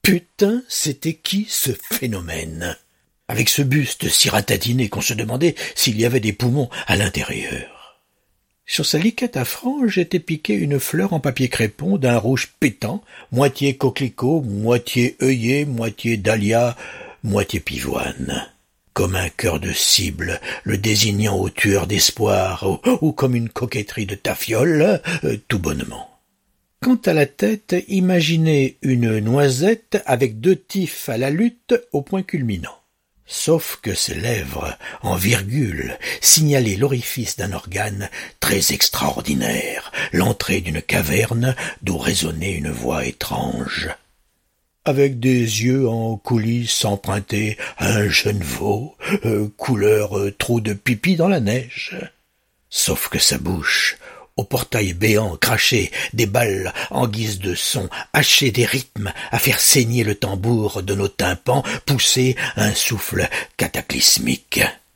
Putain, c'était qui ce phénomène? Avec ce buste si ratatiné qu'on se demandait s'il y avait des poumons à l'intérieur. Sur sa liquette à franges était piquée une fleur en papier crépon d'un rouge pétant, moitié coquelicot, moitié œillet, moitié dahlia, moitié pivoine. Comme un cœur de cible, le désignant au tueur d'espoir, ou comme une coquetterie de tafiole, tout bonnement. Quant à la tête, imaginez une noisette avec 2 tifs à la lutte au point culminant. Sauf que ses lèvres, en virgule, signalaient l'orifice d'un organe très extraordinaire, l'entrée d'une caverne d'où résonnait une voix étrange. Avec des yeux en coulisses empruntés à un jeune veau, couleur trou de pipi dans la neige. Sauf que sa bouche, au portail béant, crachait des balles en guise de son, hachait des rythmes à faire saigner le tambour de nos tympans, poussait un souffle cataclysmique.